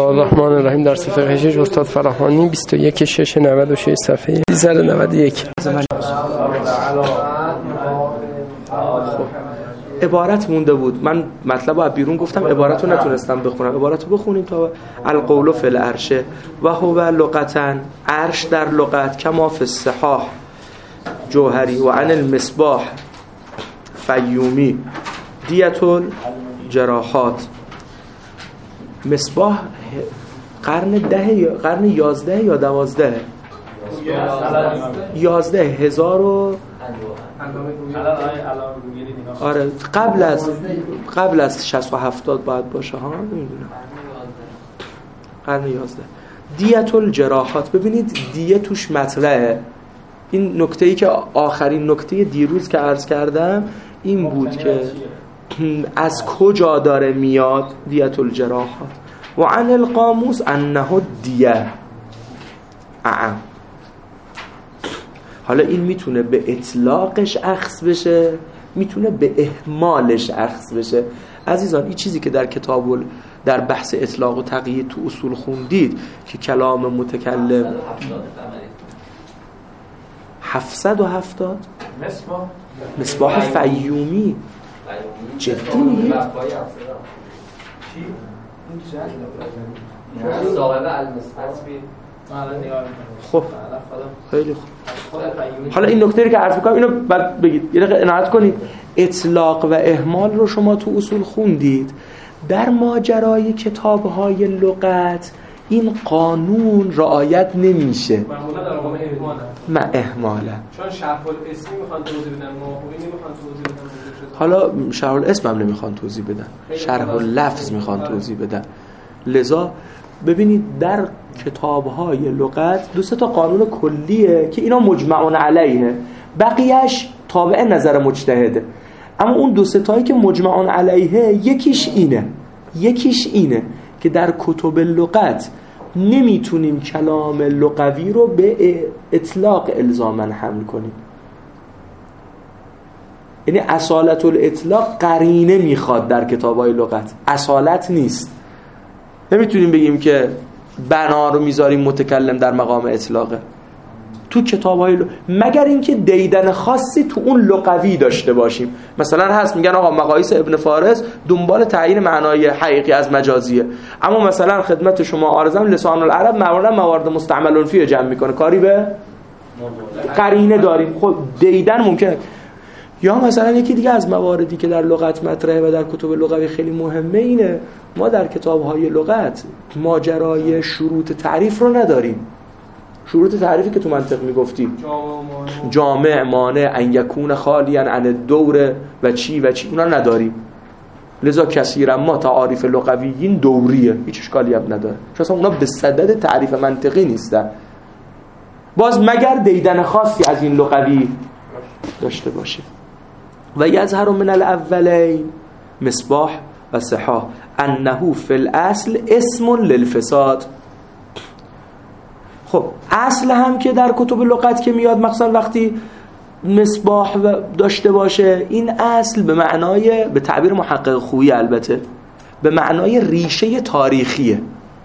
الرحمن الرحیم. درس فقه 6 استاد فراهانی 21/6/96 صفحه 391. عبارت مونده بود، من مطلب رو بیرون گفتم، عبارت رو نتونستم بخونم. عبارت رو بخونیم تا القول فی العرش و هو لغتا، عرش در لغت کما فی الصحاح جوهری و عن المصباح فیومی دیت الجراحات. مصباح قرن 11 یا 12؟ 11 1000 و آره قبل از 60 و 70 باید باشه ها، نمیدونم. قرن 11 دیت الجراحات. ببینید دیه توش مطرحه. این نکته‌ای که آخرین نکته دیروز که عرض کردم این بود که از کجا داره میاد دیت الجراحات. و عن القاموس انه دیه. حالا این میتونه به اطلاقش اخذ بشه، میتونه به اهمالش اخذ بشه. عزیزان این چیزی که در کتاب در بحث اطلاق و تقیید تو اصول خوندید که کلام متکلم 770 مصباح فیومی جدی میگید؟ خب خیلی خوب. حالا این نکته که عرض می‌کنم اینو بعد بگید، یه دقیقه عنایت کنید. اطلاق و اهمال رو شما تو اصول خوندید. در ماجرای کتاب‌های لغت این قانون رعایت نمیشه. معمولا در واقع اهماله. چون شرح الاسم میخوان توضیح بدن، ماهوی نمیخوان توضیح بدن. حالا شرح الاسم هم نمیخوان توضیح بدن، شرح اللفظ میخوان توضیح بدن. لذا ببینید در کتاب‌های لغت 2 تا قانون کلیه که اینا مجمعون علیه، بقیه‌اش تابع نظر مجتهده. اما اون 2 تایی که مجمعون علیه یکیش اینه که در کتب لغت نمیتونیم کلام لغوی رو به اطلاق الزاماً حمل کنیم. یعنی اصالت الاطلاق قرینه میخواد در کتاب‌های لغت، اصالت نیست. نمیتونیم بگیم که بنا رو میذاریم متکلم در مقام اطلاقه تو کتاب‌های مگر اینکه دیدن خاصی تو اون لغوی داشته باشیم. مثلا هست میگن آقا مقایس ابن فارس دنبال تعیین معنای حقیقی از مجازیه، اما مثلا خدمت شما عارضم لسان العرب موارد مستعمل فیه جمع میکنه، کاری به قرینه داریم. خب دیدن ممکنه. یا مثلا یکی دیگه از مواردی که در لغت مطرحه و در کتب لغوی خیلی مهمه اینه ما در کتاب‌های لغت ماجرای شروط تعریف رو نداریم. شروط تعریفی که تو منطق میگفتیم جامع، مانع، ان یکون خالیا عن الدور و چی اونا نداریم. لذا کثیرا ما تعاریف لغویین دوریه، هیچ اشکالی هم نداره، چون اصلا اونا به صدد تعریف منطقی نیستن. باز مگر دیدن خاصی از این لغوی داشته باشه. و یظهر من الاولین مصباح و صحاح انه فی الاصل اسم للفساد. خب اصل هم که در کتب لغت که میاد مخصوصا وقتی مصباح داشته باشه، این اصل به معنای، به تعبیر محقق خویی البته، به معنای ریشه تاریخیه،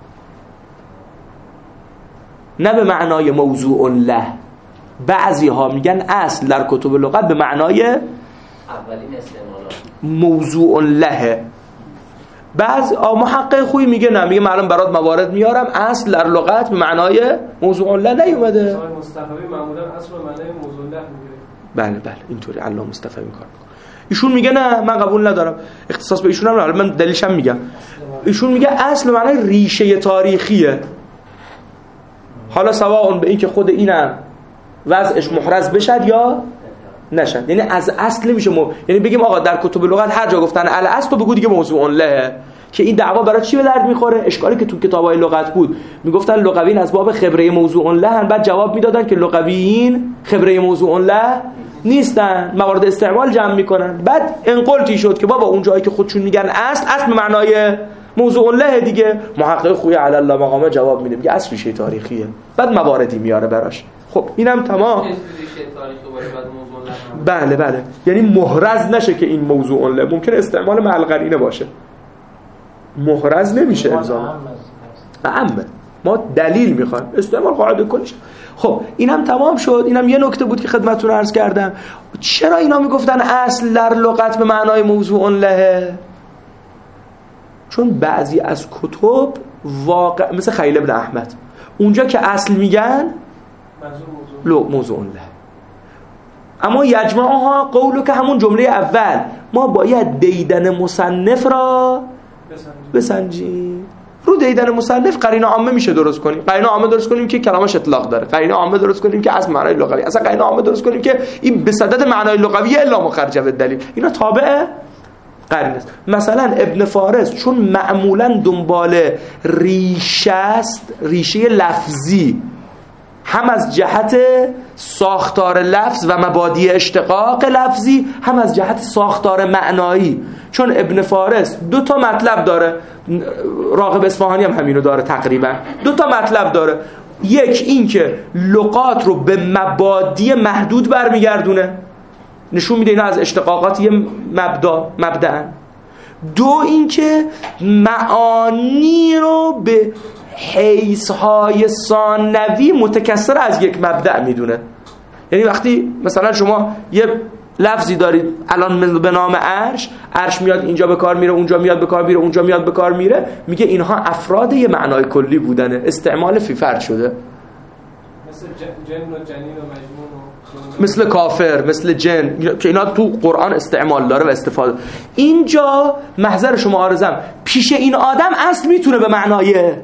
نه به معنای موضوع له. بعضی ها میگن اصل در کتب لغت به معنای اولین استعمالات موضوع له. بعض محقق خویی میگه نه، میگه معلوم برات موارد میارم اصل در لغت به معنای موضوع له نیومده. مصطفی معمولا اصل به معنای موضوع له میگه. بله اینطوری الله مصطفی این کار میکنه. ایشون میگه نه من قبول ندارم، اختصاص به ایشون هم ندارم، من دلیلشم میگم. ایشون میگه اصل به معنای ریشه تاریخیه. حالا سواء به این که خود اینم وضعش محرز بشد یا نشد، یعنی از اصل نمیشه یعنی بگیم آقا در کتب لغت هر جا گفتن الاصل تو بگو دیگه موضوع له، که این دعوا برای چی به درد میخوره؟ اشکالی که تو کتابای لغت بود میگفتن لغویین از باب خبره موضوع له، بعد جواب میدادن که لغویین خبره موضوع له نیستن، موارد استعمال جمع میکنن. بعد انقلتی شد که بابا اون جایی که خودشون میگن اصل به معنای موضوع له دیگه. محقق خوی علی الله مقامه جواب میده، میگه اصل ریشه تاریخیه، بعد مواردی میاره براش. خب اینم تمام. بله یعنی محرز نشه که این موضوع له، ممکن استعمال مع القرینه باشه، محرز نمیشه الزاما. عامه، ما دلیل میخوایم، استعمال قاعده کلیش. خب اینم تمام شد. اینم یه نکته بود که خدمتتون عرض کردم. چرا اینا میگفتن اصل در لغت به معنای موضوع له؟ چون بعضی از کتب واقع مثل خلیل ابن احمد اونجا که اصل میگن موضوع له، اما یجمعها قولو که همون جمله اول ما باید دیدن مصنف را بسنجیم. رو دیدن مصنف قرینه عامه میشه درست کنیم. قرینه عامه درست کنیم که کلامش اطلاق داره. قرینه عامه درست کنیم که از معنای لغوی. اصلا قرینه عامه درست کنیم که این به صدد معنای لغوی الا مخرج بالدلیل. اینا تابع قرینه است. مثلا ابن فارس چون معمولا دنبال ریشه است، ریشه لفظی، هم از جهت ساختار لفظ و مبادی اشتقاق لفظی، هم از جهت ساختار معنایی. چون ابن فارس 2 مطلب داره، راغب اصفهانی هم همینو داره تقریبا. 2 مطلب داره. یک این که لغات رو به مبادی محدود برمیگردونه، نشون میده اینا از اشتقاقات یه مبدأن. 2 این که معانی رو به حیث‌های ثانوی متکثر از یک مبدأ میدونه. یعنی وقتی مثلا شما یه لفظی دارید الان به نام عرش میاد اینجا به کار میره، اونجا میاد به کار میره، اونجا میاد به کار میره، میگه اینها افراد یه معنای کلی بودنه، استعمال فی فرد شده. مثل جن و جنین و مجنون و مثل کافر، مثل جن که اینا تو قرآن استعمال داره و استفاده. اینجا محضر شما عارضم، پیش این آدم اصل میتونه به معنای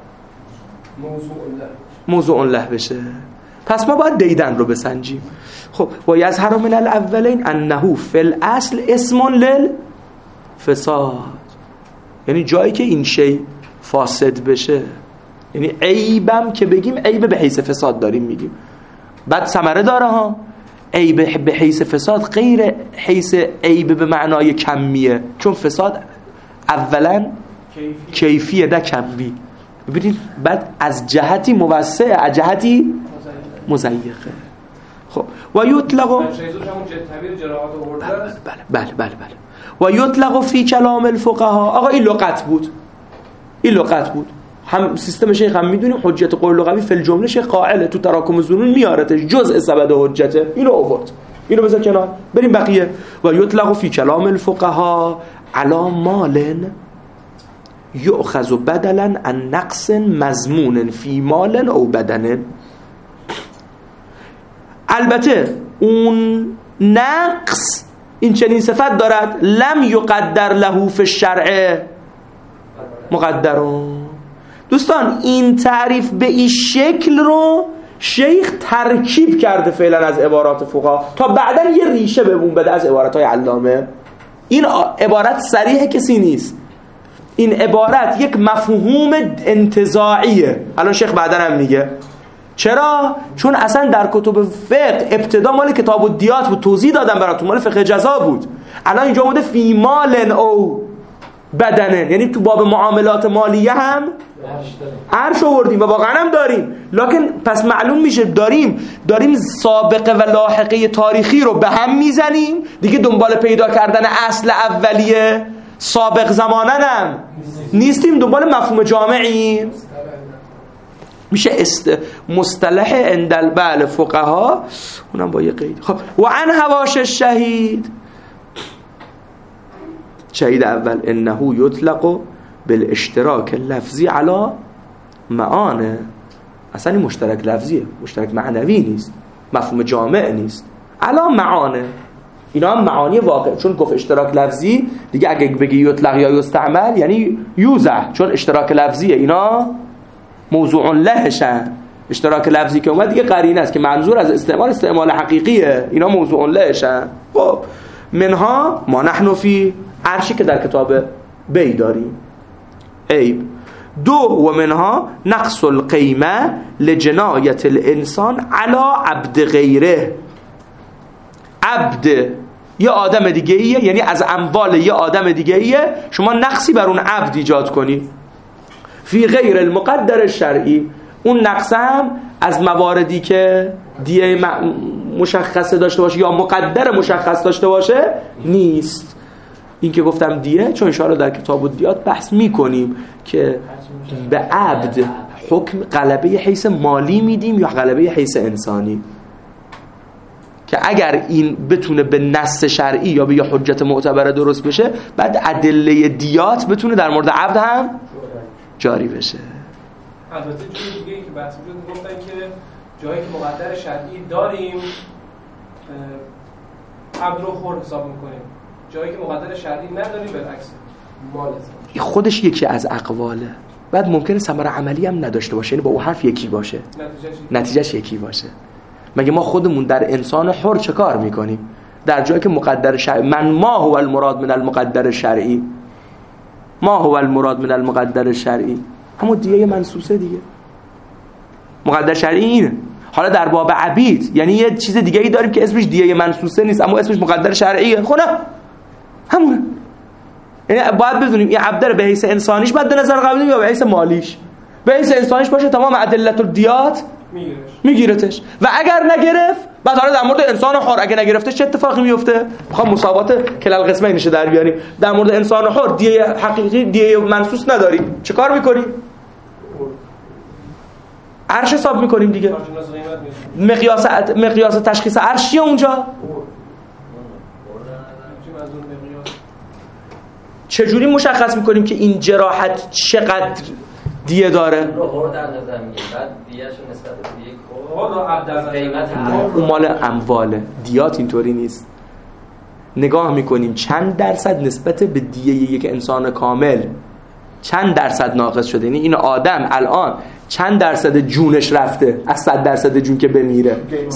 موضوع له بشه. پس ما باید دیدن رو بسنجیم. خب و یظهر من الاولین انه فی الاصل اسم للفساد، یعنی جایی که این شی فاسد بشه، یعنی عیبم که بگیم عیب به حیث فساد داریم میگیم، بعد ثمره داره ها. عیب به حیث فساد غیر حیث عیب به معنای کمیه، چون فساد اولا کیفیه نه کمی. ببینید بعد از جهتی موسع، از جهتی مضیقه. خب و یطلق بله و یطلق فی کلام الفقها. آقا این لغت بود، هم سیستم شیخ هم میدونیم حجت قول لغوی فی الجمله شیخ قائله، تو تراکم الظنون میارتش جزء سبد حجته، اینو آورد، اینو بذار کنار، بریم بقیه. و یطلق فی کلام الفقها علی مال یؤخذ بدلا عن نقص مضمون فی مال او بدن. البته اون نقص این چنین صفت دارد، لم یقدر له فی الشرع مقدرون. دوستان این تعریف به این شکل رو شیخ ترکیب کرده فعلا از عبارات فقها تا بعداً یه ریشه بهمون بده از عباراتهای علامه. این عبارت صریح کسی نیست، این عبارت یک مفهوم انتزاعیه. الان شیخ بعداً هم میگه چرا؟ چون اصلا در کتب فقه ابتدا مال کتاب الدیات بود، توضیح دادم براتون، مال فقه جزا بود. الان اینجا اومده فی مال او بدنه، یعنی تو باب معاملات مالیه هم عرش آوردیم و واقعا هم داریم. لکن پس معلوم میشه داریم سابقه و لاحقه تاریخی رو به هم میزنیم دیگه، دنبال پیدا کردن اصل اولیه سابق زمانن هم نیستیم، دنبال مفهوم جامعیم. میشه مصطلح عند فقها، اونم با یه قید. خب و عن حواش الشهید، شهید اول انه یطلق بالاشتراک اللفظی علی معانه. اصلا این مشترک لفظیه، مشترک معنوی نیست، مفهوم جامع نیست. علی معانه، اینا هم معانی واقع، چون گفت اشتراک لفظی دیگه اگه بگی یطلق یا یستعمل یعنی یوزع، چون اشتراک لفظیه، اینا موضوع لهشن. اشتراک لفظی که اومد دیگه قرینه است که منظور از استعمال حقیقیه، اینا موضوع لهشن. خب منها ما نحن فی عرشی که در کتاب بی داریم عیب. 2 و منها نقص القیمه لجنایت الانسان علی عبد غیره. عبد یه آدم دیگه ایه، یعنی از اموال یه آدم دیگه ایه، شما نقصی بر اون عبد ایجاد کنی فی غیر المقدر شرعی. اون نقص هم از مواردی که دیه مشخص داشته باشه یا مقدر مشخص داشته باشه نیست. این که گفتم دیه، چون انشاءالله در کتاب الدیات بحث میکنیم که به عبد حکم غلبه حیث مالی میدیم یا غلبه حیث انسانی، که اگر این بتونه به نص شرعی یا به یه حجت معتبره درست بشه، بعد ادله دیات بتونه در مورد عبد هم جاری بشه. البته جای دیگه که بحث می‌شد گفتن که جایی که مقدر شرعی داریم عبد رو خرد حساب می‌کنیم، جایی که مقدر شرعی نداریم بالعکس مال حساب. خودش یکی از اقواله، بعد ممکنه ثمره عملی هم نداشته باشه، یعنی با اون حرف یکی باشه، نتیجهش یکی باشه. مگه ما خودمون در انسان حر چه کار میکنیم؟ در جایی که مقدر شرعی، ما هو المراد من المقدر شرعی، ما هو المراد من المقدر شرعی، اما دیگه منصوصه دیگه. مقدر شرعی اینه. حالا در باب عبید یعنی یه چیز دیگه ای داریم که اسمش دیگه منصوصه نیست اما اسمش مقدر شرعیه. خب نه همونه. یعنی باید بدونیم این عبد رو به حیث انسانیش بعد نظر قبولیم یا به حیث مالیش. به حیث انسانیش باشه تمام ادلت الدیات میگیرتش، و اگر نگرفت بعد حالا در مورد انسان حر اگه نگرفته چه اتفاقی میفته؟ میخوام مساوات کلال قسمه نشه در بیاریم. در مورد انسان حر دیه حقیقی دیه منصوص نداریم، چه کار میکنیم؟ عرش حساب میکنیم دیگه. مقیاس تشخیص عرش چیه اونجا؟ چجوری مشخص میکنیم که این جراحت چقدر دیه داره؟ اون مال امواله. دیات اینطوری نیست. نگاه میکنیم چند درصد نسبت به دیه یک انسان کامل چند درصد ناقص شده. یعنی این آدم الان چند درصد جونش رفته از 100% جون که بمیره.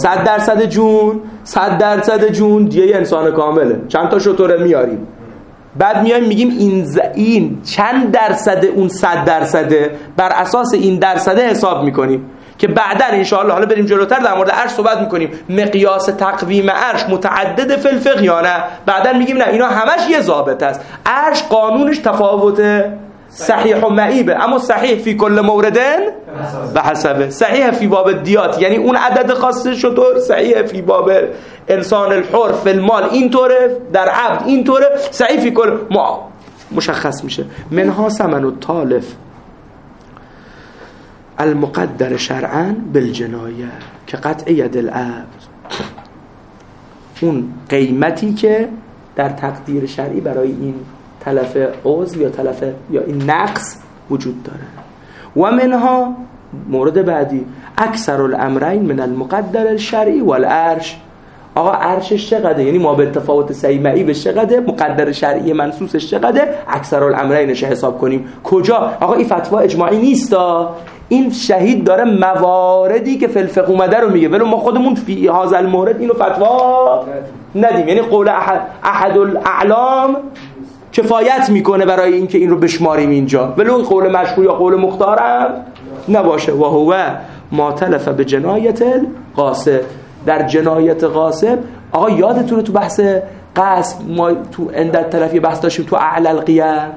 100% جون دیه انسان کامله. چند تا شطوره میاریم، بعد میایم میگیم این چند درصد اون 100% بر اساس این درصد حساب میکنیم که بعداً انشاءالله حالا بریم جلوتر در مورد عرش صحبت میکنیم. مقیاس تقویم عرش متعدد فی الفقه یا نه؟ بعداً میگیم نه اینا همش یه ضابط است. عرش قانونش تفاوته، صحیح و معیبه، اما صحیح فی کل موردن و حسبه. صحیح فی باب دیات یعنی اون عدد خاص شطور، صحیح فی باب انسان الحر فی المال اینطوره، در عبد اینطوره، صحیح فی کل مشخص میشه. منها ثمن التالف المقدر شرعا بالجنایه که قطع ید العبد، اون قیمتی که در تقدیر شرعی برای این تلف عضو یا تلف یا این نقص وجود داره. و منها مورد بعدی اکثر الامرین من المقدر الشرعی والعرش. آقا عرشش چقدره؟ یعنی ما به تفاوت صحیح معیبش چقدره، مقدر شرعی منصوصش چقدره، اکثر الامرینش حساب کنیم. کجا؟ آقا این فتوا اجماعی نیستا، این شهید داره مواردی که فی الفقه اومده رو میگه، ولی ما خودمون فی هذا المورد اینو فتوا ندیم. یعنی قول احد الاعلام کفایت میکنه برای اینکه این رو بشماریم اینجا، ولی اون قول مشهور یا قول مختارم نباشه. و هو ما تلف به جنایت القاصد، در جنایت قاصد. آقا یادتونه تو بحث قصد ما تو اندت تلفی بحث داشتیم تو اعلی القیه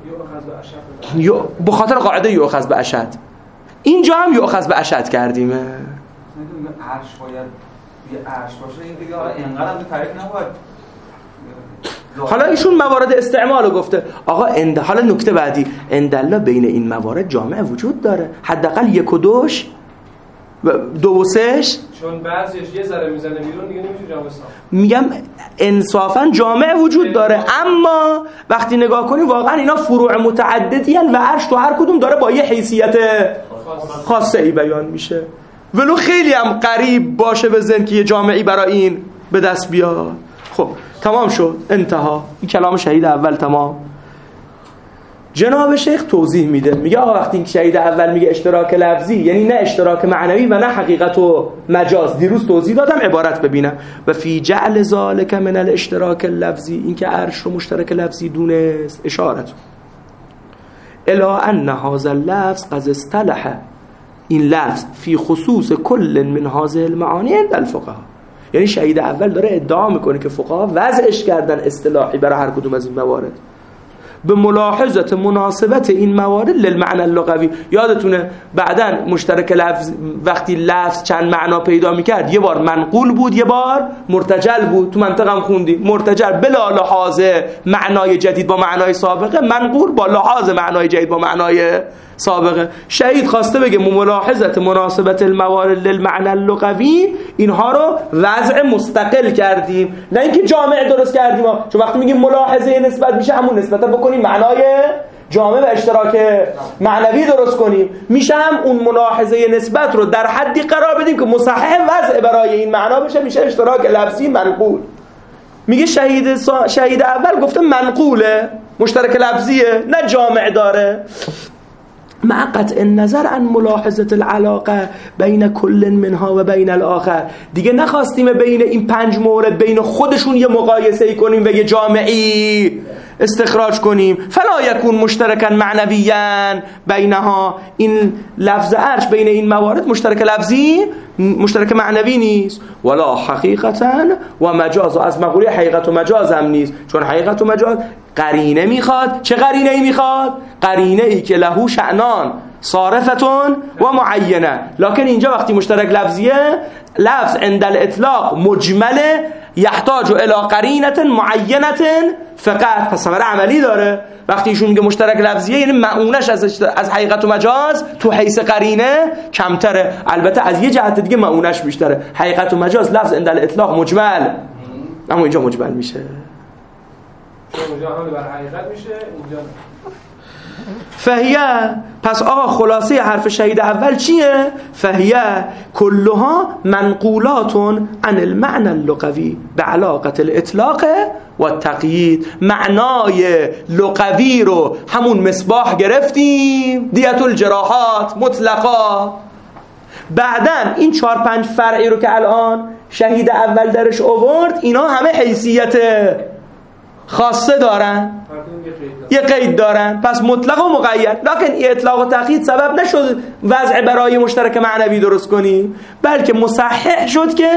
به خاطر قاعده یؤخذ باشد، اینجا هم یؤخذ باشد کردیم. عرش باید یه عرش باشه، این دیگه اینقدر هم تعریف نباید. حالا ایشون موارد استعمال رو گفته. آقا حالا نکته بعدی، اندالله بین این موارد جامعه وجود داره، حداقل 1 و 2 2 و 3 چون بعضیش یه ذره میزنه بیرون دیگه نمیشه جامعه ساخت. میگم انصافا جامعه وجود داره، اما وقتی نگاه کنی واقعا اینا فروع متعددی هن و عرش تو هر کدوم داره با یه حیثیت خاصه ای بیان میشه. ولو خیلی هم قریب باشه به ذهن که یه جامعی برای این به دست بیاد. خب تمام شد، انتها. این کلام شهید اول تمام. جناب شیخ توضیح میده، میگه آقا وقتی که شهید اول میگه اشتراک لفظی یعنی نه اشتراک معنوی و نه حقیقت و مجاز. دیروز توضیح دادم، عبارت ببینم. و فی جعل ذالک من الاشتراک اللفظی، این که عرش رو مشترک لفظی دونست، اشارت الی ان هذا اللفظ قد اصطلح، این لفظ فی خصوص کل من هذه المعانی عند الفقهاء. یعنی شهید اول داره ادعا میکنه که فقها وضعش کردن اصطلاحی برای هر کدوم از این موارد. به ملاحظه مناسبت این موارد للمعنى اللغوی. یادتونه بعداً مشترک لفظ وقتی لفظ چند معنا پیدا میکرد، یه بار منقول بود یه بار مرتجل بود. تو منطقم خوندیم مرتجل بلا لحاظ معنای جدید با معنای سابقه، منقول با لحاظ معنای جدید با معنای سابقه. شهید خواسته بگه ملاحظه مناسبت الموارد للمعنى اللغوی، اینها رو وضع مستقل کردیم، نه اینکه جامع درست کردیم. چون وقتی میگیم ملاحظه نسبت میشه همون نسبت بکنیم معنای جامع و اشتراک معنوی درست کنیم، میشه هم اون ملاحظه نسبت رو در حدی قرار بدیم که مصحح وضع برای این معنا بشه، میشه اشتراک لفظی منقول. میگه شهید اول گفته منقوله، مشترک لفظیه، نه جامع داره. مع قطع النظر عن ملاحظه العلاقه بین کل منها و بین الاخر. دیگه نخواستیم بین این 5 مورد بین خودشون یه مقایسه کنیم و یه جامعی استخراج کنیم. فلا یکون مشترکا معنویاً بینها، این لفظ عرش بین این موارد مشترک لفظی مشترک معنوی نیست، ولا حقیقتا و مجاز، و از مقوله حقیقت و مجاز هم نیست، چون حقیقت و مجاز قرینه میخواد. چه قرینه ای میخواد؟ قرینه ای که له شأنان صارفتون و معینه. لکن اینجا وقتی مشترک لفظیه، لفظ عند الاطلاق مجمله یحتاج الى قرینه معینه فقط، پس ثمره عملی داره. وقتی ایشون میگه مشترک لفظیه یعنی معونش از حقیقت و مجاز تو حیث قرینه کمتره، البته از یه جهت دیگه معونش بیشتره. حقیقت و مجاز لفظ عند الاطلاق مجمل، اما اینجا مجمل میشه، اونجا هم بر حقیقت میشه، اینجا فهیه. پس آقا خلاصه حرف شهید اول چیه؟ فهیه کلها منقولات عن المعنى اللغوی به علاقه الاطلاق و التقیید. معنای لغوی رو همون مصباح گرفتیم، دیت الجراحات مطلقا. بعدن این 4-5 فرعی رو که الان شهید اول درش آورد، اینا همه حیثیت خاصه دارن، یه قید دارن، پس مطلق و مقید. لکن این اطلاق و تقیید سبب نشد وضع برای مشترک معنوی درست کنی، بلکه مصحح شد که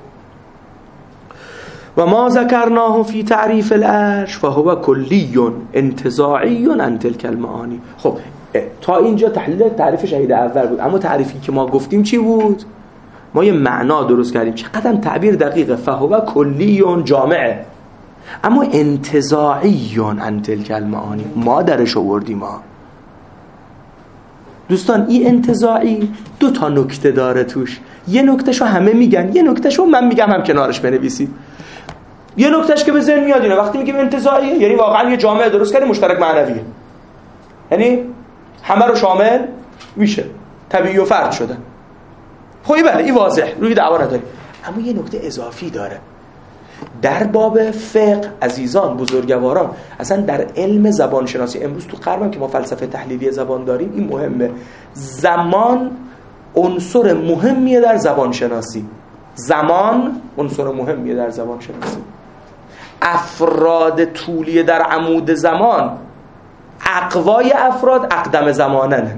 و ما ذکرناه فی تعریف العرش فهو کلی انتزاعی عن تلک المعانی. خب تا اینجا تحلیل تعریف شهید اول بود، اما تعریفی که ما گفتیم چی بود؟ ما یه معنا درست کردیم، چقدر تعبیر دقیقه، فهو کلی جامعه، اما انتزاعی عن تلک المعانی ما درش آوردیم. ما دوستان این انتزاعی 2 تا نکته داره توش. یه نکتهشو همه میگن، یه نکتهشو من میگم هم کنارش بنویسید. یه نکتهش که به ذهن میاد اینه وقتی میگیم انتزاعی یعنی واقعا یه جامعه درست کردیم مشترک معنویه، یعنی همه رو شامل میشه، طبیعی و فرد شده. خب بله این واضح، روی دعوا نداری. اما یه نکته اضافی داره. در باب فقه عزیزان بزرگواران، اصلا در علم زبان شناسی امروز تو غرب که ما فلسفه تحلیلی زبان داریم، این مهمه. زمان عنصر مهمیه در زبان شناسی. زمان عنصر مهمیه در زبان شناسی. افراد طولی در عمود زمان، اقوای افراد اقدم زمانن.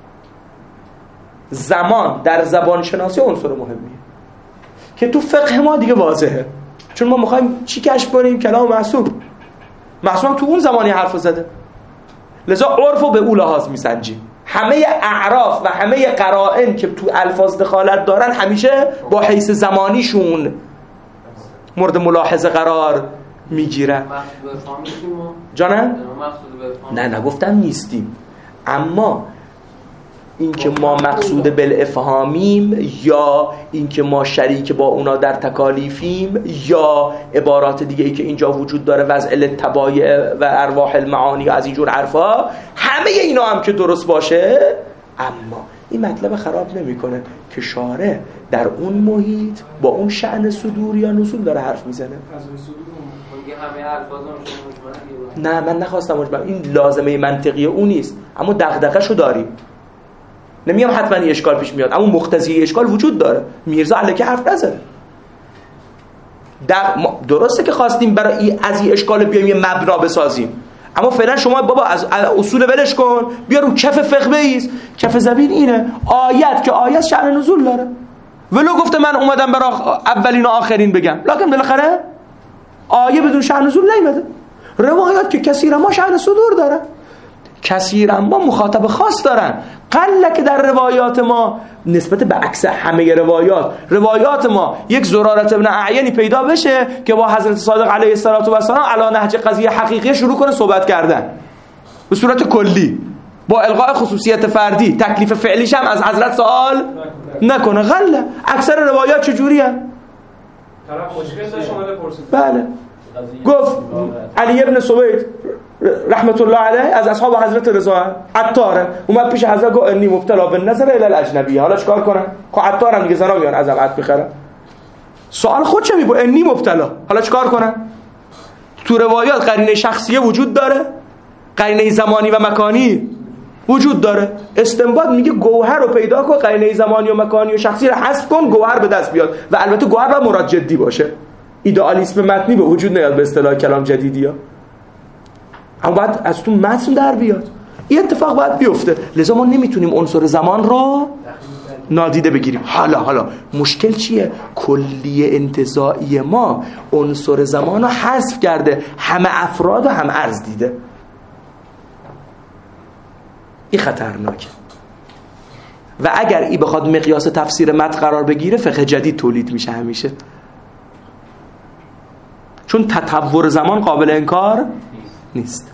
زمان در زبان شناسی عنصر مهمیه که تو فقه ما دیگه واضحه، چون ما میخوایم چی کشف کنیم؟ کلام معصوم. معصوم تو اون زمانی حرف زده، لذا عرفو به اون لحاظ میسنجیم. همه اعراف و همه قرائن که تو الفاظ دخالت دارن همیشه با حیث زمانیشون مورد ملاحظه قرار میگیرن. جانم؟ نه نگفتم نیستیم، اما اینکه ما مقصود بالافهامیم یا اینکه ما شریک با اونا در تکالیفیم یا عبارات دیگه ای که اینجا وجود داره، وضع التبایع و ارواح المعانی از اینجور حرفا، همه اینا هم که درست باشه، اما این مطلب خراب نمیکنه که شارع در اون محیط با اون شأن صدور یا نزول داره حرف میزنه. نه من نخواستم مجمل، این لازمه منطقی اون نیست، اما دغدغه‌شو داریم. نمیگم حتما این اشکال پیش میاد، اما مقتضی اشکال وجود داره. میرزا علیه حرف نزد. درسته که خواستیم برای از این اشکال بیایم یه مبنا بسازیم، اما فعلا شما بابا از اصول ولش کن، بیا رو کف فقه بیس. کف زبین اینه، آیت که آیت شأن نزول داره. ولو گفته من اومدم برای اولین و آخرین بگم، لکن بالاخره آیه بدون شأن نزول نیومده. روایات که کثیرا ما شأن صدور دارن، کثیرا ما مخاطب خاص دارن. قله که در روایات ما نسبت به عکس همه روایات ما یک زرارت ابن اعینی پیدا بشه که با حضرت صادق علیه السلام علی نهج قضیه حقیقی شروع کنه صحبت کردن به صورت کلی با الغاء خصوصیت فردی، تکلیف فعلیش هم از حضرت سوال نکنه. غله اکثر روایات چجوری هم؟ طرف مشکل داشت اومده پرسید. بله گفت علی ابن سوید رحمت الله علیه از اصحاب حضرت رضا عطاره اومد پیش حضرت گفت انی مبتلا بالنظر الی الاجنبی. حالا چیکار کنن؟ خب عطار هم دیگه زنا میان از عطر بخرن. سوال خود چه میگه؟ انی مبتلا. حالا چیکار کنن؟ تو روایات قرینه شخصیه وجود داره، قرینه زمانی و مکانی وجود داره. استنباط میگه گوهر رو پیدا کن، قرینه زمانی و مکانی و شخصی رو حذف کن، گوهر به دست بیاد. و البته گوهر باید مراد جدی باشه، ایدئالیسم متنی به وجود نیاد به اصطلاح کلام جدیدی ها، اما باید از تو متن در بیاد. این اتفاق باید بیفته. لذا ما نمیتونیم عنصر زمان رو نادیده بگیریم. حالا مشکل چیه؟ کلیه انتزاعی ما عنصر زمان رو حذف کرده، همه افراد و همه عرض دیده. این خطرناکه. و اگر این بخواد مقیاس تفسیر متن قرار بگیره فقه جدید تولید میشه همیشه، چون تطور زمان قابل انکار نیست.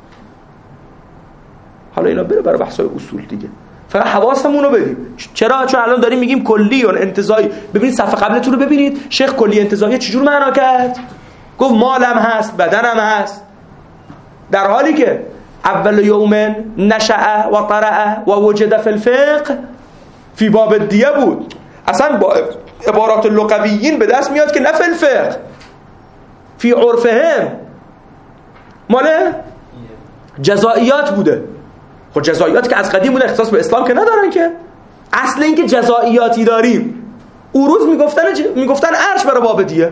حالا اینا بره برای بحث‌های اصول دیگه، فقط حواسمون رو بدیم. چرا؟ چون الان داریم میگیم کلی و انتزاعی. ببینید صفحه قبلتون رو ببینید، شیخ کلی انتزاعی چجور معنا کرد؟ گفت مالم هست، بدنم هست، در حالی که اول یوم نشأ و طرأ و وجد فی الفقه فی باب الدیه بود. اصلا با عبارات لغویین به دست میاد که نه فی الفقه، فی عرفهم مال جزائیات بوده. خب جزائیات که از قدیم بوده، اختصاص به اسلام که ندارن که. اصل این که جزائیاتی داریم، اون روز میگفتن عرش برای باب دیه.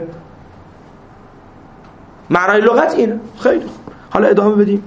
معنای لغت اینه. خیلی خوب، حالا ادامه بدیم.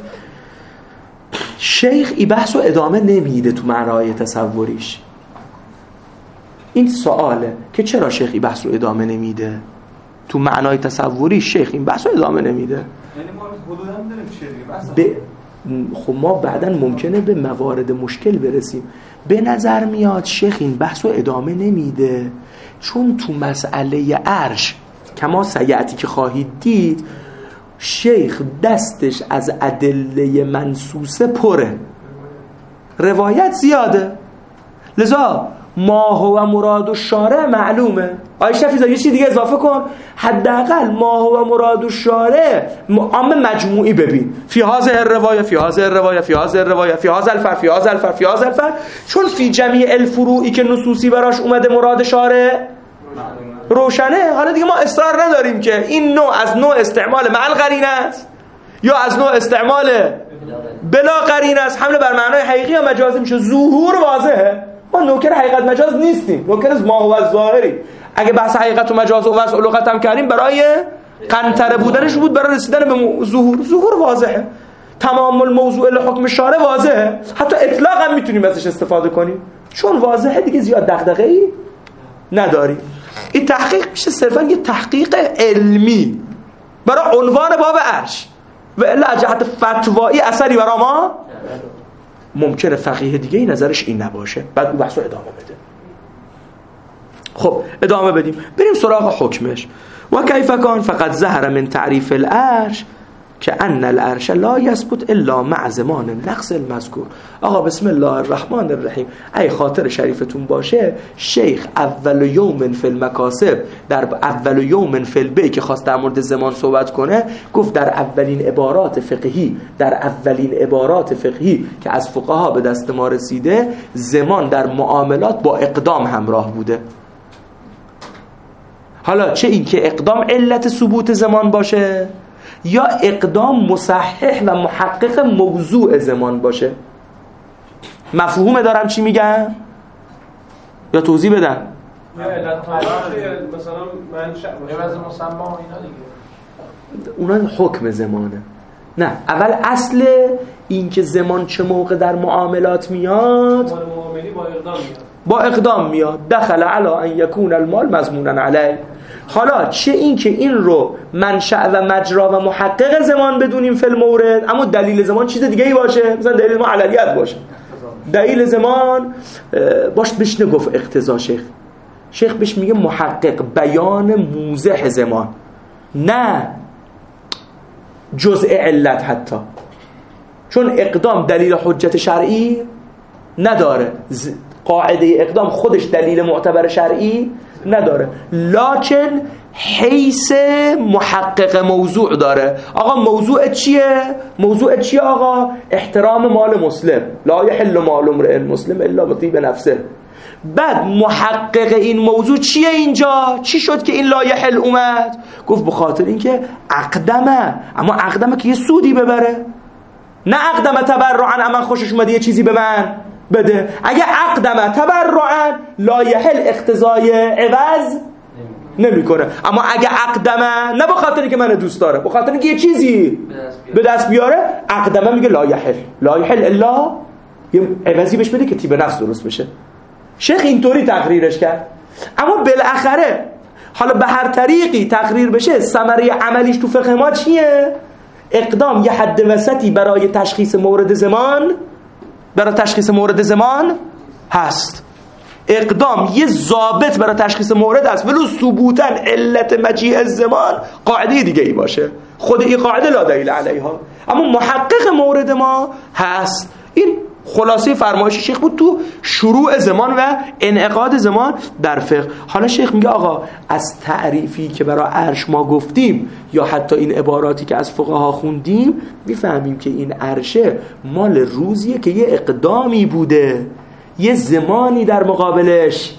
شیخ این بحث رو ادامه نمیده تو معنای تصوریش. این سواله که چرا شیخ این بحث رو ادامه نمیده تو معنای تصوری. شیخ این بحث رو ادامه نمیده. یعنی ما حدودا داریم چه دیگه خب ما بعداً ممکنه به موارد مشکل برسیم. به نظر میاد شیخ این بحث رو ادامه نمیده چون تو مسئله عرش کما سیعتی که خواهید دید شیخ دستش از ادله منصوصه پره، روایت زیاده. لذا ما هو مراد الشارع معلومه. آیه شفیزا یه چیز دیگه اضافه کن، حداقل ما هو مراد الشارع عام مجموعی ببین، فی هذه الروایه فی هذه الروایه فی هذه الروایه فی هذا الفر فی هذا الفر فی هذا الفر، چون فی جمیع الفروعی که نصوصی براش اومده مراد شارع روشنه. حالا دیگه ما اصرار نداریم که این نوع از نوع استعمال مع القرینه است یا از نوع استعمال بلا قرینه است، حمله بر معنای حقیقی یا مجازی میشه. ظهور واضحه، ما نوکر حقیقت مجاز نیستیم، نوکر از ما هو ظاهری. اگه بحث حقیقت و مجاز و وضع و لغت هم کردیم برای قنطره بودنش بود، برای رسیدن به ظهور واضحه. تمام الموضوع لحکم شارع واضحه، حتی اطلاق هم میتونیم ازش استفاده کنیم چون واضحه دیگه، زیاد دغدغه‌ای نداریم. این تحقیق میشه صرفا یه تحقیق علمی برای عنوان باب عرش و الا جهت فتوایی اثری برای ما ممکنه فقیه دیگه این نظرش این نباشه، بعد اون بحث رو ادامه بده. خب ادامه بدیم، بریم سراغ حکمش. و کیف کان فقط ظهر من تعریف العرش که ان العرش لا یثبت الا مع زمان نقص المذکور. آقا بسم الله الرحمن الرحیم، ای خاطر شریفتون باشه شیخ اول یوم فی المکاسب، در اول یوم فی البی که خواست در مورد زمان صحبت کنه، گفت در اولین عبارات فقهی که از فقها به دست ما رسیده، زمان در معاملات با اقدام همراه بوده. حالا چه این که اقدام علت ثبوت زمان باشه یا اقدام مصحح و محقق موضوع زمان باشه. مفهومه دارم چی میگم؟ یا توضیح بدم؟ نه علت مثلا من عوض مسما اینا دیگه، اونا حکم زمانه. نه، اول اصل این که زمان چه موقع در معاملات میاد، معاملی با اقدام میاد. با اقدام میاد. دخل علی ان یکون المال مضمونا علیه. حالا چه این که این رو منشأ و مجرا و محقق زمان بدونیم فی المورد، اما دلیل زمان چیز دیگه ای باشه، مثلا دلیل زمان عللیت باشه، دلیل زمان باش بشنه گفت اقتضا. شیخ بهش میگه محقق، بیان موضح زمان، نه جزء علت حتی، چون اقدام دلیل حجت شرعی نداره، قاعده اقدام خودش دلیل معتبر شرعی نداره، لکن حیث محقق موضوع داره. آقا موضوع چیه آقا؟ احترام مال مسلم، لا یحل مال امرئ مسلم الا بطیب نفسه. بعد محقق این موضوع چیه اینجا؟ چی شد که این لا یحل اومد؟ گفت بخاطر اینکه اقدمه، اما اقدمه که یه سودی ببره، نه اقدمه تبرعا من خوشش اومده یه چیزی به من بده. اگه اقدمه تبرعا لا یحل اقتضای عوض نمیکنه، اما اگه اقدمه نه بخاطر که من دوست داره، بخاطر اینکه یه چیزی به دست بیاره، اقدمه میگه لا یحل الا یه عوضی بهش بده که تیب نفس درست بشه. شیخ اینطوری تقریرش کرد، اما بالاخره حالا به هر طریقی تقریر بشه، ثمره عملیش تو فقه ما چیه؟ اقدام یه حد وسطی برای تشخیص مورد زمان هست. اقدام یه ضابط برای تشخیص مورد هست، ولو ثبوتاً علت مجیء الزمان قاعده دیگه ای باشه، خود این قاعده لا دلیل علیها، اما محقق مورد ما هست. این خلاصه فرمایش شیخ بود تو شروع زمان و انعقاد زمان در فقه. حالا شیخ میگه آقا از تعریفی که برای عرش ما گفتیم یا حتی این عباراتی که از فقها خوندیم میفهمیم که این عرشه مال روزیه که یه اقدامی بوده، یه زمانی در مقابلش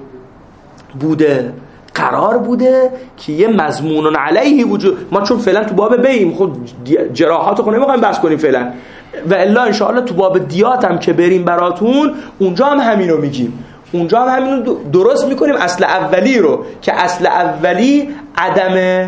بوده، قرار بوده که یه مضمون علیه وجود. ما چون فعلا تو باب بیم خود جراحات رو نمیخوایم بحث کنیم فعلا، و الا انشاءالله تو باب دیات هم که بریم براتون اونجا هم همینو میگیم، اونجا هم همینو درست میکنیم. اصل اولی رو که اصل اولی عدم،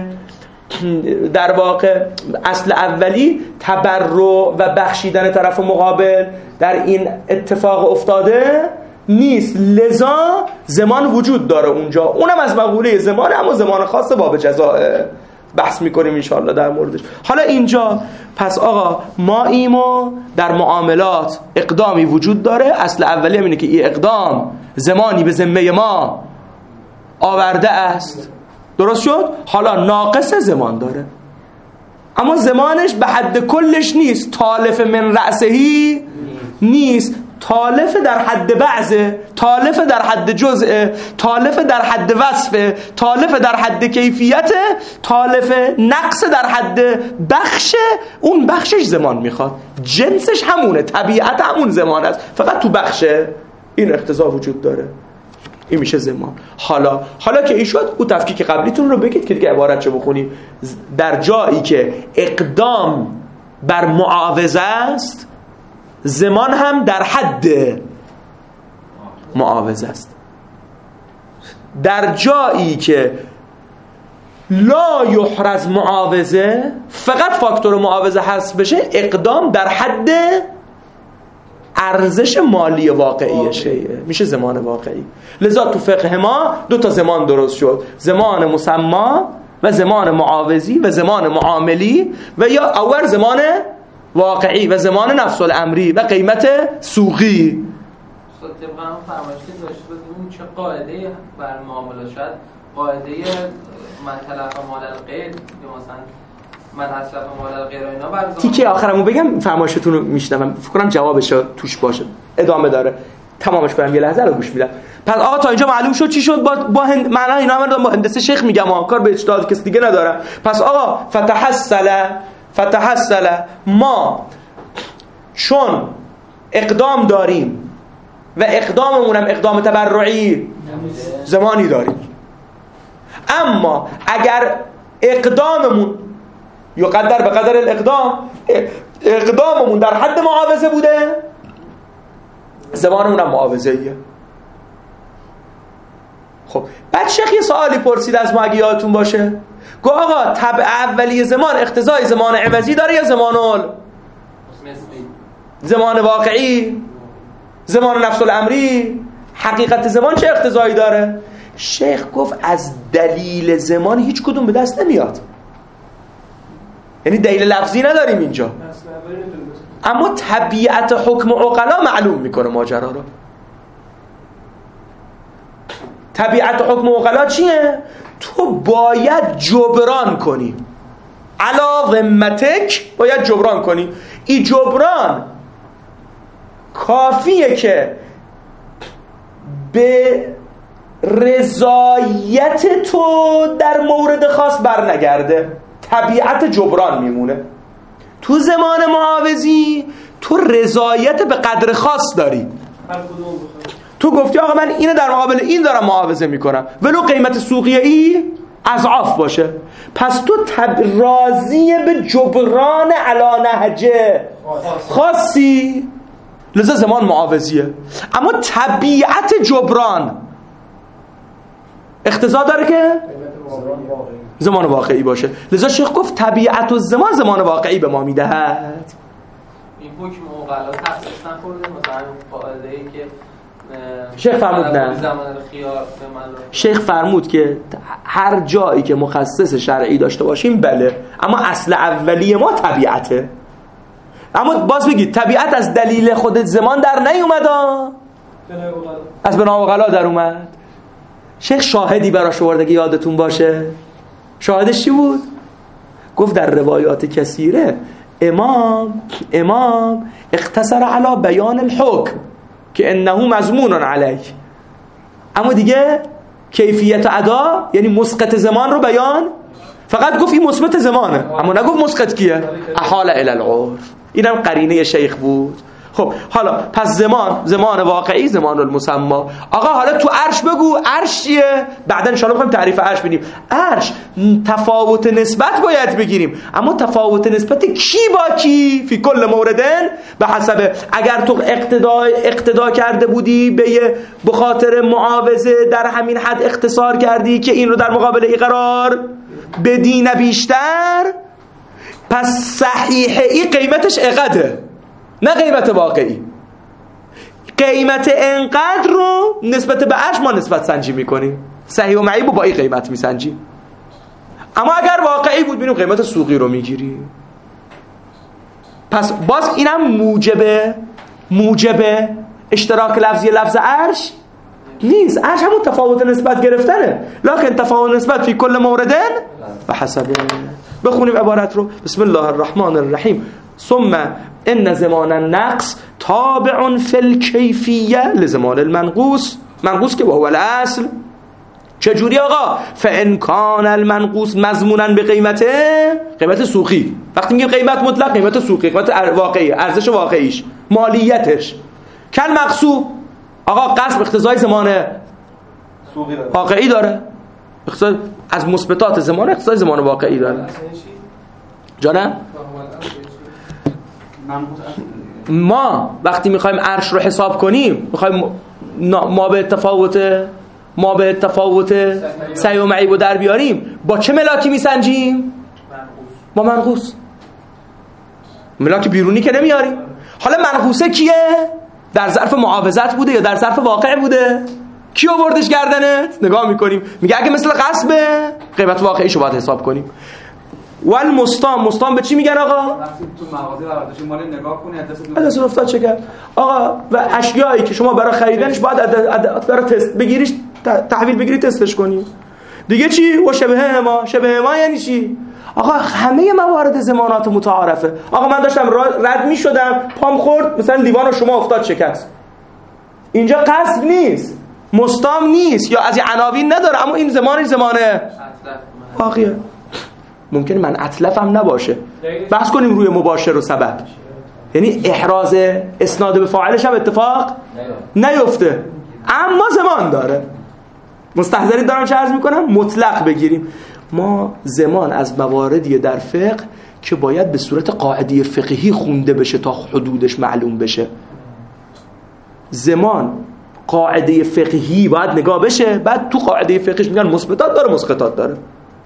در واقع اصل اولی تبرع و بخشیدن طرف مقابل در این اتفاق افتاده نیست، لذا زمان وجود داره اونجا، اونم از مقوله زمان، اما زمان خاص باب جزاء بحث میکنیم انشاءالله در موردش. حالا اینجا پس آقا ما ایمو در معاملات اقدامی وجود داره، اصل اولی همینه که این اقدام زمانی به ذمه ما آورده است، درست شد؟ حالا ناقص زمان داره، اما زمانش به حد کلش نیست، تالف من رأسهی نیست، تالف در حد بعضه، تالف در حد جزء، تالف در حد وصفه، تالف در حد کیفیت، تالف نقص در حد بخش. اون بخشش زمان میخواد، جنسش همونه، طبیعت همون زمان است، فقط تو بخشه این اقتضا وجود داره، این میشه زمان. حالا که این شد، او تفکیک قبلیتون رو بگید که دیگه عبارت چه بخونیم. در جایی که اقدام بر معاوضه است، زمان هم در حد معاوضه است. در جایی که لا یحرز معاوضه، فقط فاکتور معاوضه حذف بشه، اقدام در حد ارزش مالی واقعیشه، میشه زمان واقعی. لذا تو فقه ما دو تا زمان درست شد، زمان مسما و زمان معاوضی و زمان معاملی، و یا اول زمان واقعی و زمان نفس الامری و قیمت سوقی. طبقا هم فرمایش که داشته بودیم چه قاعده بر معاملات، شاید قاعده من تلف مال الغیر یا مثلا من اصرف مال الغیر و اینا بر تیکه آخرمو بگم فرمایشتون رو میشنوم، فکر کنم جوابش توش باشه، ادامه داره، تمامش کنم یه لحظه رو گوش میدم. پس آقا تا اینجا معلوم شد چی شد با معنا اینا هم با هندسه شیخ میگم، کار به اجتهاد کسی دیگه ندارم. پس آقا فتحصل ما چون اقدام داریم و اقداممون هم اقدام تبرعی زمانی داریم، اما اگر اقداممون یقدر به قدر اقداممون در حد معاوضه بوده، زمانمون هم معاوضه‌ایه. خب بعد شیخ یه سوالی پرسید از ما اگه یادتون باشه، گفت آقا تبع اولی زمان اقتضای زمان عوضی داره یا زمان واقعی، زمان نفس الامری؟ حقیقت زمان چه اقتضایی داره؟ شیخ گفت از دلیل زمان هیچ کدوم به دست نمیاد، یعنی دلیل لفظی نداریم اینجا، اما طبیعت حکم عقلا معلوم میکنه ماجرا رو. طبیعت حکم عقلا چیه؟ تو باید جبران کنی، علا ذمتک باید جبران کنی. این جبران کافیه که به رضایت تو در مورد خاص برنگرده، طبیعت جبران میمونه. تو زمان معاوضی تو رضایت به قدر خاص داری، تو گفتی آقا من اینو در مقابل این دارم معاوضه میکنم ولو قیمت سوقی ای اضعاف باشه، پس تو راضی به جبران علی نهج خاصی، لذا زمان معاوضیه. اما طبیعت جبران اقتضا داره که زمان واقعی باشه، لذا شیخ گفت طبیعت و زمان واقعی به ما میدهد. این حکم عقلا تخصیص نخورده مثلا قاعده‌ای که شیخ فرمود نه، شیخ فرمود که هر جایی که مخصص شرعی داشته باشیم بله، اما اصل اولی ما طبیعته. اما باز بگید طبیعت از دلیل خود زمان در نیومد، از بنا عقلا در اومد. شیخ شاهدی براش آورده که یادتون باشه، شاهدش چی بود؟ گفت در روایات کثیره امام اقتصر علی بیان الحکم که انه مضمون علیه، اما دیگه کیفیت ادا یعنی مسقط زمان رو بیان، فقط گفت این مثبت زمانه اما نگفت مسقط کیه، احال الی العرف. اینم قرینه شیخ بود. خب حالا پس زمان واقعی، زمان المسمى. آقا حالا تو عرش بگو، عرش چیه؟ بعدا ان شاء الله می‌خوایم تعریف عرش ببینیم. عرش تفاوت نسبت باید بگیریم، اما تفاوت نسبت کی با کی فی کل موردن به حسب. اگر تو اقتدا کرده بودی به خاطر معاوضه در همین حد اختصار کردی که این رو در مقابل ای قرار بدی نه بیشتر، پس صحیح ای قیمتش اقده نه قیمت واقعی. قیمت انقدر رو نسبت به عرش ما نسبت سنجی میکنیم، صحیح و معیب با این قیمت میسنجیم. اما اگر واقعی بود بینیم قیمت سوقی رو میگیریم. پس باز اینم موجب اشتراک لفظی لفظ عرش نیست. عرش همون تفاوت نسبت گرفتنه، لکن تفاوت نسبت فی کل موردن و حسبه. بخونیم عبارت رو. بسم الله الرحمن الرحیم. ثم ان زمان النقص تابع فی الکیفیه لزمان المنقوص. منقوص که وهو الاصل. چجوری آقا؟ فان کان المنقوص مضمونا به قیمت سوقی. وقتی میگیم قیمت مطلق، قیمت سوقی، قیمت واقعی، ارزش واقعیش، مالیتش. کل مقصود آقا قسم اقتضای زمان واقعی داره، از مثبتات زمان اقتضای زمان واقعی داره. جانم ما وقتی میخوایم عرش رو حساب کنیم، میخوایم ما به تفاوت سعی و معیب رو در بیاریم، با چه ملاکی میسنجیم؟ با منقوص. ملاک بیرونی که نمیاریم. حالا منقوصه کیه؟ در ظرف معاوضت بوده یا در ظرف واقع بوده؟ کی آوردش گردنت؟ نگاه میکنیم میگه اگه مثل قسمه قیمت واقعیشو باید حساب کنیم. مستام به چی میگن آقا؟ وقتی تو مغازه برداشتی مال نگاه کنی دست افتاد چه کرد؟ آقا و اشیایی که شما برای خریدنش باید برای تست بگیریش، تحویل بگیری تستش کنی. دیگه چی؟ و شبه ما یعنی چی؟ آقا همه موارد زمانات متعارفه. آقا من داشتم رد میشدم پام خورد مثلا لیوان رو شما افتاد شکست. اینجا قصد نیست، مستام نیست یا از این عناوین نداره، اما این زمان واقعیه. ممکنه من اتلفم نباشه. بحث کنیم روی مباشر و سبب، یعنی احراز اسناد به فاعلش هم اتفاق نیفته اما زمان داره. مستحضری دارم چه عرض میکنم؟ مطلق بگیریم. ما زمان از مواردی در فقه که باید به صورت قاعده فقهی خونده بشه تا حدودش معلوم بشه. زمان قاعده فقهی باید نگاه بشه، بعد تو قاعده فقهیش میگن مثبتات داره مسقطات داره.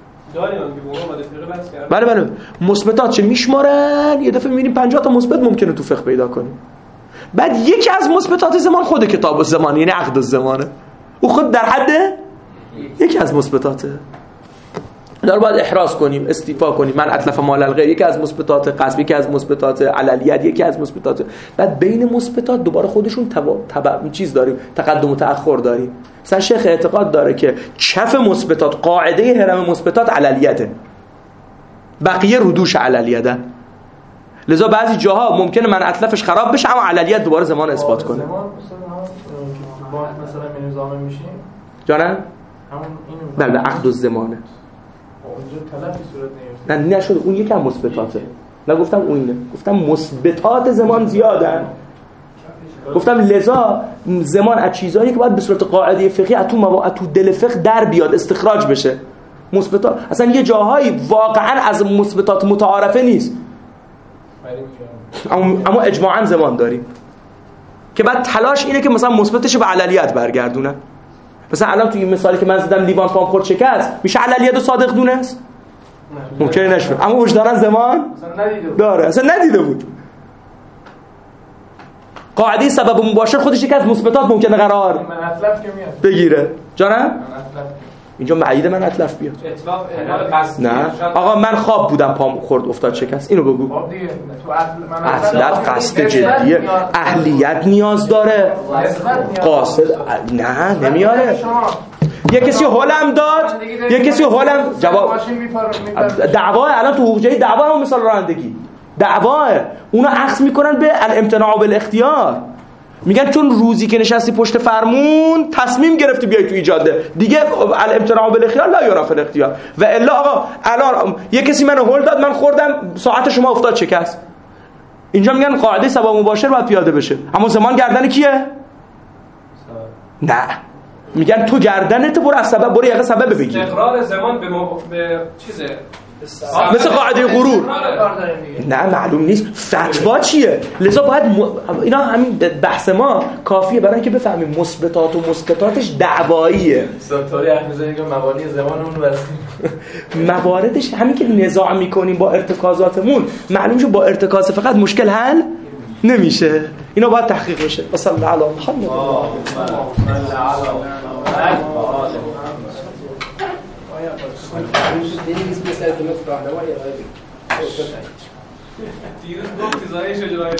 بله مثبتات چه میشمارن، یه دفعه میبینیم 50 تا مثبت ممکنه تو فقه پیدا کنیم. بعد یکی از مثبتات زمان خود کتاب الزمان یعنی عقد الزمانه، او خود در حد یکی از مثبتاته. دار باید احراز کنیم، استیفا کنیم. من اتلف مال الغیر یکی از مثبتات، قصب یکی از مثبتات، عللیت یکی از مثبتات. بعد بین مثبتات دوباره خودشون چیز داریم، تقدم و تأخر داریم. مثلا شیخ اعتقاد داره که کف مثبتات، قاعده هرم مثبتات عللیته، بقیه ردوش عللیته. لذا بعضی جاها ممکنه من اتلفش خراب بشه اما عللیت دوباره زمان اثبات کنه. زمان مثلا نظام میشیم جانم؟ همون بله عقد الزمانه. اونجا تلفی صورت نمیشه. نه نشد، اون یکی از مثبتاته. نگفتم اون اینه، گفتم مثبتات زمان زیادن. گفتم لذا زمان از چیزایی که باید به صورت قاعده فقهی تو دل فقه در بیاد، استخراج بشه. مثبتات اصلا یه جاهایی واقعا از مثبتات متعارفه نیست، اما اجماعا زمان داریم که بعد تلاش اینه که مثلا مثبتش به عللیت برگردونه. مثلا الان توی این مثالی که من زدم لیوان پام خورد شکست، میشه عللیت صادق دونست؟ ممکنه نشه، اما وجداناً زمان داره، اصلا ندیده بود. قاعده سبب مباشر خودش یک از مثبتات ممکنه قرار من اتلف که میاد بگیره. جانم؟ اینجا معید من اتلف بیاد. اطلاق قصدی. نه آقا من خواب بودم پام خورد افتاد شکست، اینو بگو. خب دیگه تو اتلف قصد جدیه، اهلیت نیاز داره، قاصد نه نمیاره. یه کسی حالم داد، یه کسی حالم جواب دعوا. الان تو حقوق جدید دعوا هم مثال رانندگی دعوا، اونا اخذ میکنن به الامتناع بالاختیار. میگن چون روزی که نشستی پشت فرمون تصمیم گرفتی بیای تو ایجاده دیگه، الامتناع بالاختیار لا یعرف الاختیار. و الا آقا الان یه کسی منو هول داد، من خوردم ساعت شما افتاد شکست، اینجا میگن قاعده سبب مباشر باید پیاده بشه، اما زمان گردن کیه؟ نه میگن تو گردنت برو از سبب، برو یقه سبب بگیر. استقرار زمان به چیزه مثل قاعده غرور. نه معلوم نیست فتوا چیه. لذا باید اینا همین بحث ما کافیه برای اینکه بفهمیم مثبتات و مثبتاتش دعواییه. دکتری حرف می‌زنه که مبانی زمانمون رو بستیم. مواردش همین که نزاع میکنیم با ارتکازاتمون، معلوم شه با ارتکاز فقط مشکل حل نمیشه. اینا باید تحقیق بشه. صلی الله علی محمد. دیروز گفت زایش جلوی